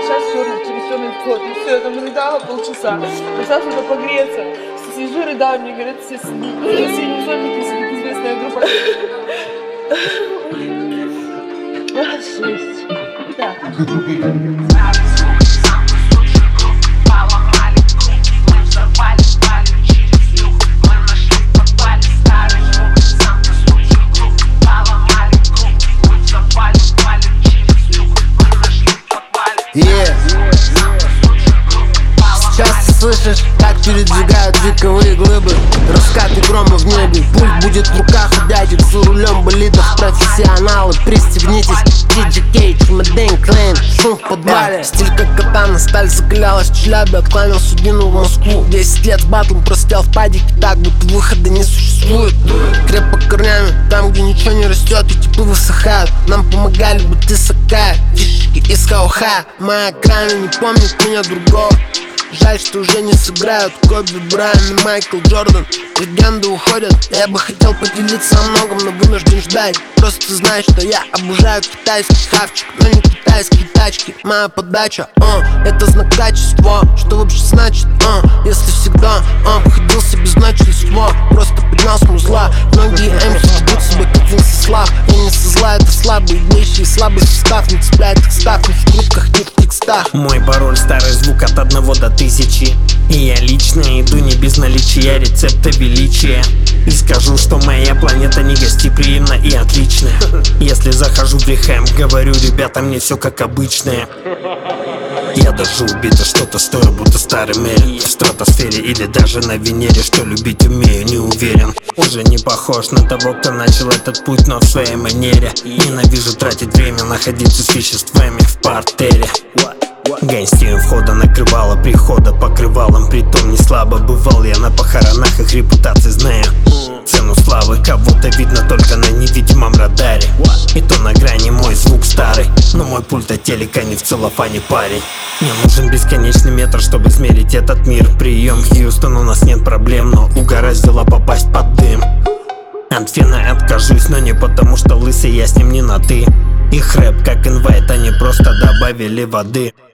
сейчас черный, через черный вход. Ну все, я там рыдала полчаса. Пришла сюда погреться. Сижу, рыдаю, мне говорят, все синие зонтики, сидит известная группа. Жесть. Да. Сейчас ты слышишь, как передвигают звуковые глыбы, раскаты грома в небе. Пульт будет в руках у дядек за рулем болидов. Профессионалы, пристегнитесь. DJ Cage, Мэдэн Клейн, шум в подвале. Стиль как катана, сталь закалялась в Челябе. Откланял судьбину в Москву. 10 лет батлом просидел в падике, так будто выхода не существует. Крепко корнями, там где ничего не растет и типы высыхают. Нам помогали бы ты сакая, фишки из Хауха. Моя крайне не помнит меня другого. Жаль, что уже не сыграют Коби Брайан и Майкл Джордан. Легенды уходят, я бы хотел поделиться о многом, но вынужден ждать. Просто знай, что я обожаю китайский хавчик, но не китайские тачки. Моя подача, это знак качества. Что вообще значит, если всегда обходился без начальства. Просто поднял с музла. Многие МС ведут себя как Венцеслав. Я не со зла, это слабые вещи и слабый состав. Не цепляет их став ни в скрипках, ни в текстах. Мой пароль старый звук от 1 до 1000. И я лично иду не без наличия рецепта величия. И скажу, что моя планета не гостеприимна и отличная. Если захожу в Вихем, говорю, ребята, мне все как обычное. Я даже убито что-то стою, будто старый Мерин. В стратосфере или даже на Венере. Что любить умею, не уверен. Уже не похож на того, кто начал этот путь, но в своей манере. Ненавижу тратить время, находиться с веществами в партере. Гостей у входа накрывало прихода покрывалом. Притом не слабо бывал я на похоронах, их репутации знаю цену славы. Кого-то видно только на невидимом радаре. И то на грани мой звук старый, но мой пульт от телека не в целлофане, парень. Мне нужен бесконечный метр, чтобы измерить этот мир. Прием, Хьюстон, у нас нет проблем, но угораздило попасть под дым. От фена откажусь, но не потому, что лысый, я с ним не на ты. Их рэп как инвайт, они просто добавили воды.